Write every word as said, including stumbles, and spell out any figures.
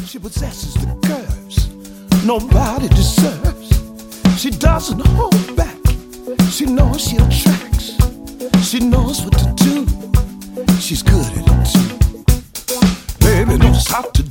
She possesses the curves nobody deserves. She doesn't hold back. She knows she attracts. She knows what to do. She's good at it too. Baby knows how to